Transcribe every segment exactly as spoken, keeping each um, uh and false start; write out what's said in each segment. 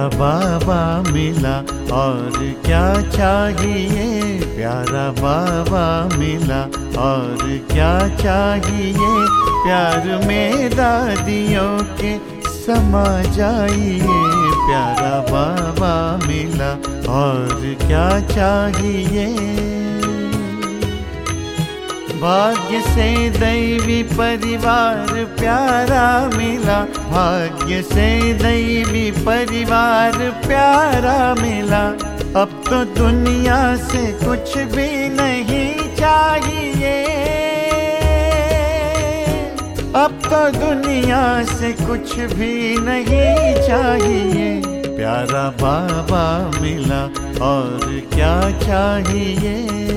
प्यारा बाबा मिला और क्या चाहिए, प्यारा बाबा मिला और क्या चाहिए, प्यार में दादियों के समा जाइए, प्यारा बाबा मिला और क्या चाहिए। भाग्य से दैवी परिवार प्यारा मिला, भाग्य से दैवी परिवार प्यारा मिला, अब तो दुनिया से कुछ भी नहीं चाहिए, अब तो दुनिया से कुछ भी नहीं चाहिए, प्यारा बाबा मिला और क्या चाहिए।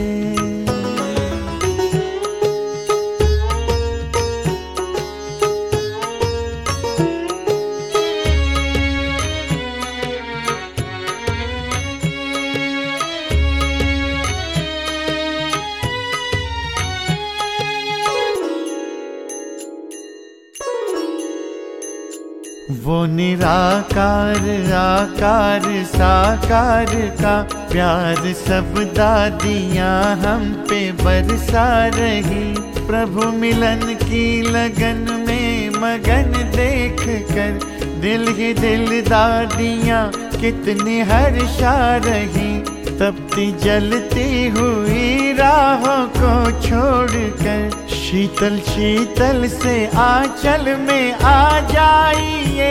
वो निराकार आकार साकार का प्यार सब दादियाँ हम पे बरसा रही, प्रभु मिलन की लगन में मगन देख कर दिल ही दिल दादियाँ कितनी हर्षा रही, तपती जलती हुई राहों को छोड़कर शीतल शीतल से आंचल में आ जाइए,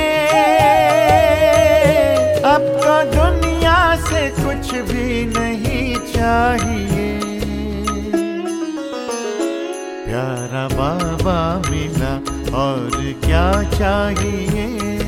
अब तो दुनिया से कुछ भी नहीं चाहिए, प्यारा बाबा मिला और क्या चाहिए।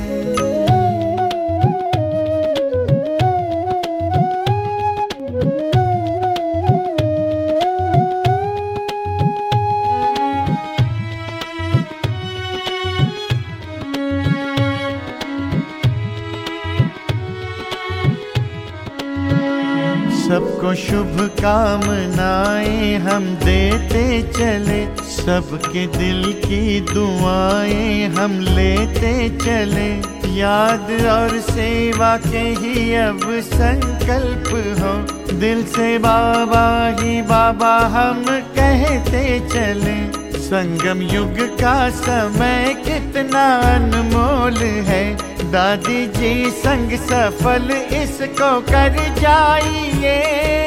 सबको शुभ कामनाएं हम देते चले, सबके दिल की दुआएं हम लेते चले, याद और सेवा के ही अब संकल्प हो, दिल से बाबा ही बाबा हम कहते चले, संगम युग का समय कितना अनमोल है, दादी जी संग सफल इसको कर जाइए,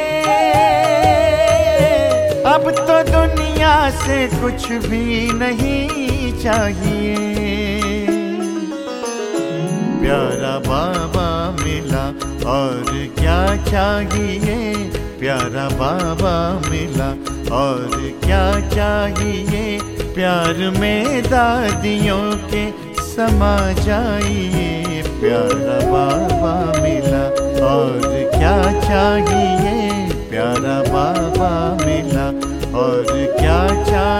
अब तो दुनिया से कुछ भी नहीं चाहिए, प्यारा बाबा मिला और क्या चाहिए, प्यारा बाबा मिला और क्या चाहिए, प्यार में दादियों के समा जाइए, प्यारा बाबा मिला और क्या चाहिए, प्यारा बाबा मिला और क्या चाहिए।